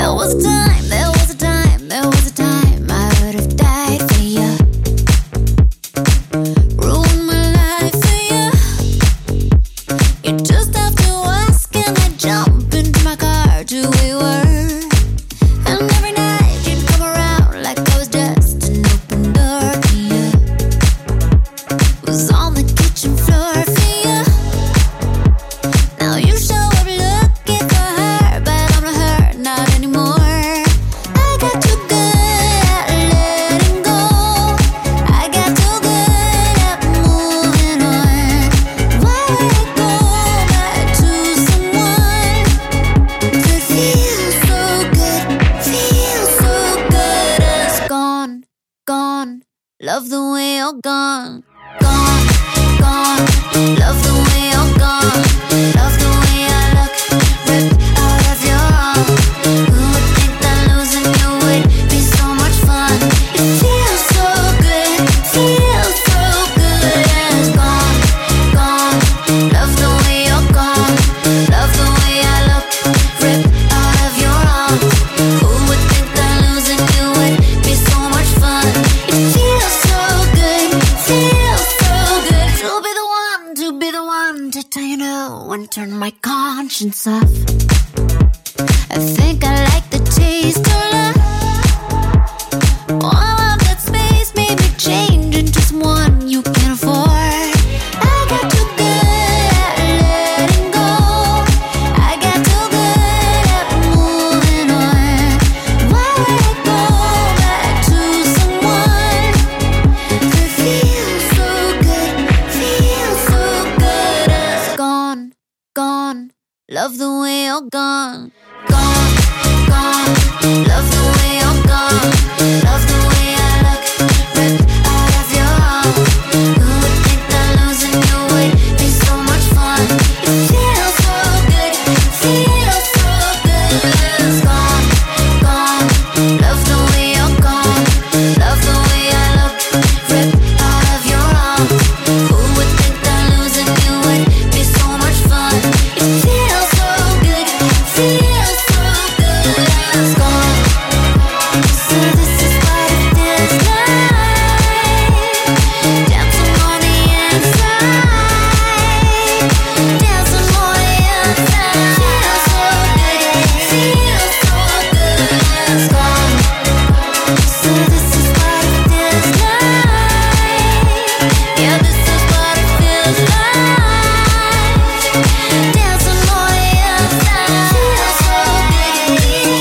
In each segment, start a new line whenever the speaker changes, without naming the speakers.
there was a time I would have died for you. Ruined my life for you. You just have to ask and I jump into my car to where you were. And every night you'd come around like I was just an open door to you. Was on the kitchen floor for you. Now you show up looking for her, but I'm not her, not anymore. I got too good at letting go. I got too good at moving on. Why would I go back to someone that feels so good, as gone, gone. Love the way you're gone, gone, gone. Love the way you're gone. Love the way I look, ripped out of your arms. Who would think that losing you would be so much fun? It feels so good, and it's gone, gone. Love the way you're gone. Love the way I look, ripped out of your arms. Who would think that losing you would be so much fun? It feels so good, to be the one to tell you no and turn my conscience off. I think I like the taste of love. All of that space made me change into someone you can't afford. I got too good at letting go. I got too good at moving on. Why would I go back to someone that feels so good, as gone, gone. Love the way you're gone, gone, gone. Love the way you're gone. Love the way I look, ripped out of your arms. Who would think that losing you would be so much fun? It feels so good, it's gone, gone. Love the way you're gone. Love the way I look, ripped out of your arms. Who would think that losing you would be so much fun? It feels so good, it's gone. So this is what it feels like. Dancing on the inside. Dancing on the inside. Feels so good, it's gone. So this is what it feels like. Yeah, this is what it feels like. Dancing on the inside. Feels so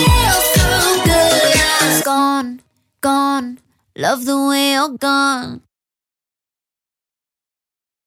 good, it's gone, gone. Love the way you're gone.